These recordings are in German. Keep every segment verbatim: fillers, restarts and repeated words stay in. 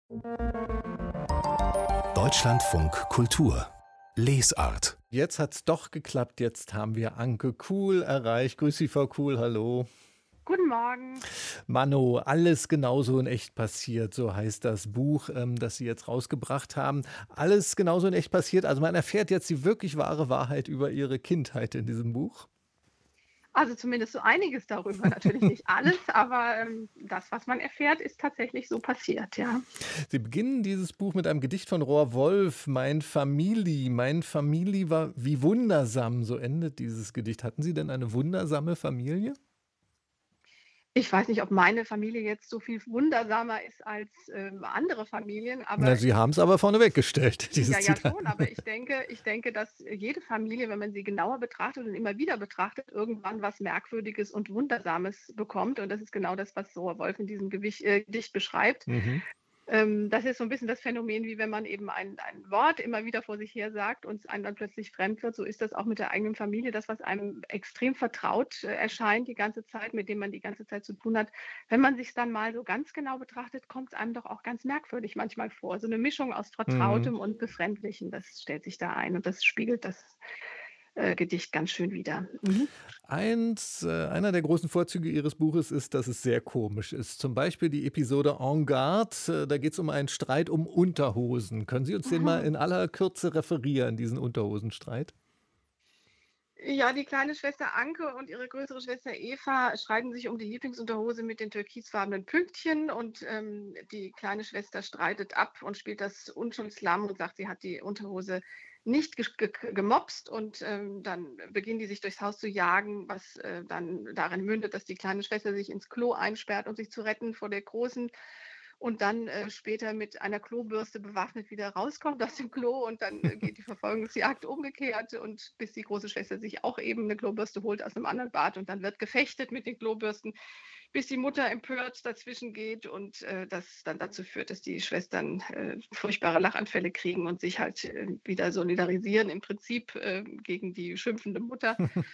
Deutschlandfunk Kultur Lesart. Jetzt hat's doch geklappt. Jetzt haben wir Anke Kuhl erreicht. Grüß Sie, Frau Kuhl. Hallo. Guten Morgen. Mano, alles genauso in echt passiert. So heißt das Buch, ähm, das Sie jetzt rausgebracht haben. Alles genauso in echt passiert. Also man erfährt jetzt die wirklich wahre Wahrheit über Ihre Kindheit in diesem Buch. Also zumindest so einiges darüber, natürlich nicht alles, aber ähm, das, was man erfährt, ist tatsächlich so passiert, ja. Sie beginnen dieses Buch mit einem Gedicht von Roar Wolf, Mein Familie. Mein Familie war wie wundersam. So endet dieses Gedicht. Hatten Sie denn eine wundersame Familie? Ich weiß nicht, ob meine Familie jetzt so viel wundersamer ist als ähm, andere Familien, Na, aber Sie haben es aber vorneweg gestellt, dieses ja, ja Zitat. schon, aber ich denke, ich denke, dass jede Familie, wenn man sie genauer betrachtet und immer wieder betrachtet, irgendwann was Merkwürdiges und Wundersames bekommt. Und das ist genau das, was Roar Wolf in diesem Gewicht, äh, Gedicht beschreibt. Mhm. Ähm, das ist so ein bisschen das Phänomen, wie wenn man eben ein ein Wort immer wieder vor sich her sagt und es einem dann plötzlich fremd wird. So ist das auch mit der eigenen Familie. Das, was einem extrem vertraut, äh, erscheint die ganze Zeit, mit dem man die ganze Zeit zu tun hat. Wenn man sich's dann mal so ganz genau betrachtet, kommt es einem doch auch ganz merkwürdig manchmal vor. So eine Mischung aus Mhm. Vertrautem und Befremdlichem, das stellt sich da ein und das spiegelt das, äh, Gedicht ganz schön wider. Mhm. Eins, äh, einer der großen Vorzüge Ihres Buches ist, dass es sehr komisch ist. Zum Beispiel die Episode En Garde, äh, da geht es um einen Streit um Unterhosen. Können Sie uns den mal in aller Kürze referieren, diesen Unterhosenstreit? Ja, die kleine Schwester Anke und ihre größere Schwester Eva streiten sich um die Lieblingsunterhose mit den türkisfarbenen Pünktchen und ähm, die kleine Schwester streitet ab und spielt das Unschuldslamm und sagt, sie hat die Unterhose nicht ge ge gemopst und ähm, dann beginnen die sich durchs Haus zu jagen, was äh, dann darin mündet, dass die kleine Schwester sich ins Klo einsperrt, um sich zu retten vor der großen und dann äh, später mit einer Klobürste bewaffnet wieder rauskommt aus dem Klo und dann äh, geht die Verfolgungsjagd umgekehrt und bis die große Schwester sich auch eben eine Klobürste holt aus einem anderen Bad und dann wird gefechtet mit den Klobürsten, bis die Mutter empört dazwischen geht und äh, das dann dazu führt, dass die Schwestern äh, furchtbare Lachanfälle kriegen und sich halt äh, wieder solidarisieren im Prinzip äh, gegen die schimpfende Mutter.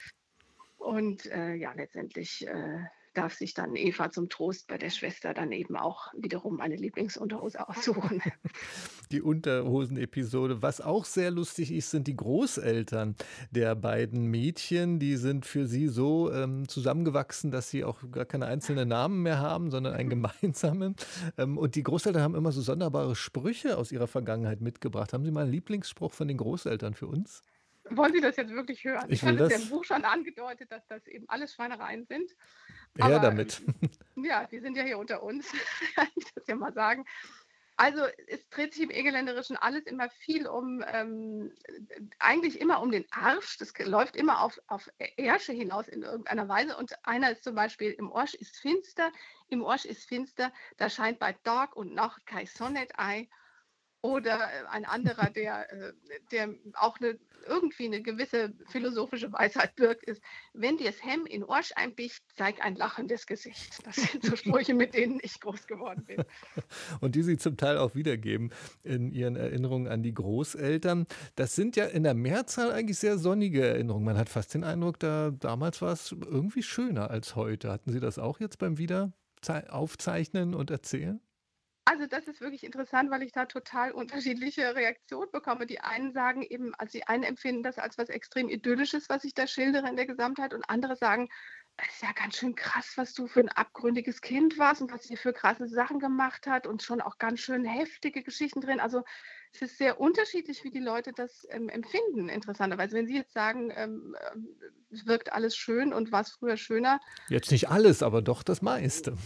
Und äh, ja, letztendlich äh, darf sich dann Eva zum Trost bei der Schwester dann eben auch wiederum eine Lieblingsunterhose aussuchen. Die Unterhosen-Episode. Was auch sehr lustig ist, sind die Großeltern der beiden Mädchen. Die sind für sie so ähm, zusammengewachsen, dass sie auch gar keine einzelnen Namen mehr haben, sondern einen gemeinsamen. Ähm, und die Großeltern haben immer so sonderbare Sprüche aus ihrer Vergangenheit mitgebracht. Haben Sie mal einen Lieblingsspruch von den Großeltern für uns? Wollen Sie das jetzt wirklich hören? Ich Ich will hatte es ja im das Buch schon angedeutet, dass das eben alles Schweinereien sind. her Aber damit. ähm, ja, die sind ja hier unter uns, kann ich das ja mal sagen. Also es dreht sich im Egeländerischen alles immer viel um, ähm, eigentlich immer um den Arsch. Das läuft immer auf, auf Ärsche hinaus in irgendeiner Weise. Und einer ist zum Beispiel, im Orsch ist finster, im Orsch ist finster, da scheint bei Tag und Nacht kein Sonnet ein. Oder äh, ein anderer, der, äh, der auch 'ne irgendwie eine gewisse philosophische Weisheit birgt, ist: „Wenn dir's Hemm in Orsch einbicht, zeig ein lachendes Gesicht.“ Das sind so Sprüche, mit denen ich groß geworden bin. Und die Sie zum Teil auch wiedergeben in Ihren Erinnerungen an die Großeltern. Das sind ja in der Mehrzahl eigentlich sehr sonnige Erinnerungen. Man hat fast den Eindruck, da damals war es irgendwie schöner als heute. Hatten Sie das auch jetzt beim Wiederaufzeichnen Aufzeichnen und Erzählen? Also, das ist wirklich interessant, weil ich da total unterschiedliche Reaktionen bekomme. Die einen sagen eben, also die einen empfinden das als was extrem Idyllisches, was ich da schildere in der Gesamtheit, und andere sagen: „Es ist ja ganz schön krass, was du für ein abgründiges Kind warst und was ihr für krasse Sachen gemacht hat und schon auch ganz schön heftige Geschichten drin.“ Also, es ist sehr unterschiedlich, wie die Leute das, ähm, empfinden, interessanterweise. Wenn Sie jetzt sagen, ähm, ähm, es wirkt alles schön und war's früher schöner, Jetzt nicht alles, aber doch das meiste.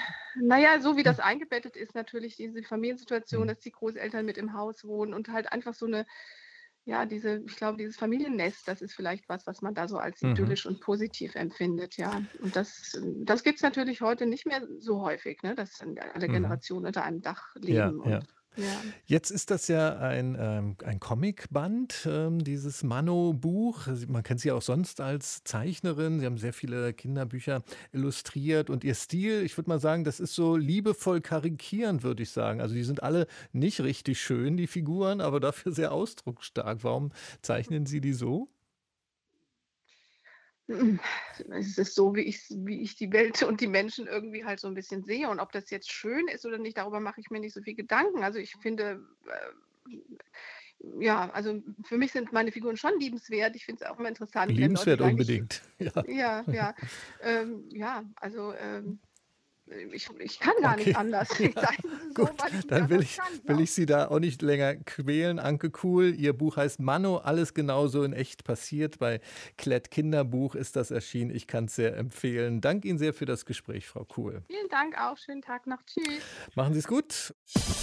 na ja, so wie Hm. das eingebettet ist natürlich diese Familiensituation, Hm. dass die Großeltern mit im Haus wohnen und halt einfach so 'ne, ja, diese, ich glaube, dieses Familiennest, das ist vielleicht was, was man da so als Mhm. idyllisch und positiv empfindet, ja. Und das ähm, das gibt's natürlich heute nicht mehr so häufig, ne, dass dann alle Mhm. Generationen unter einem Dach Ja, leben ja. und ja. Jetzt ist das ja ein, ähm, ein Comicband, ähm, dieses Mano-Buch. Sie- Man kennt Sie ja auch sonst als Zeichnerin. Sie haben sehr viele Kinderbücher illustriert und Ihr Stil, ich würde mal sagen, das ist so liebevoll karikierend, würde ich sagen. Also die sind alle nicht richtig schön, die Figuren, aber dafür sehr ausdrucksstark. Warum zeichnen Sie die so? Hm, es ist so, wie ich wie ich die Welt und die Menschen irgendwie halt so ein bisschen sehe. Und ob das jetzt schön ist oder nicht, darüber mache ich mir nicht so viel Gedanken. Also, ich finde, äh, ja, also, für mich sind meine Figuren schon liebenswert. Ich finde es auch immer interessant, wenn Leute Liebenswert sagen, ich unbedingt. Ja. ja, ja, ähm, ja, also, ähm, ich ich kann gar nicht Okay, anders. Ich ja, sage es so, gut. weil ich nicht Dann will anders ich kann, will glaube ich Sie da auch nicht länger quälen. Anke Kuhl, Ihr Buch heißt Manno, alles genauso in echt passiert. Bei Klett Kinderbuch ist das erschienen. Ich kann es sehr empfehlen. Danke Ihnen sehr für das Gespräch, Frau Kuhl. Vielen Dank auch. Schönen Tag noch. Tschüss. Machen Sie es gut.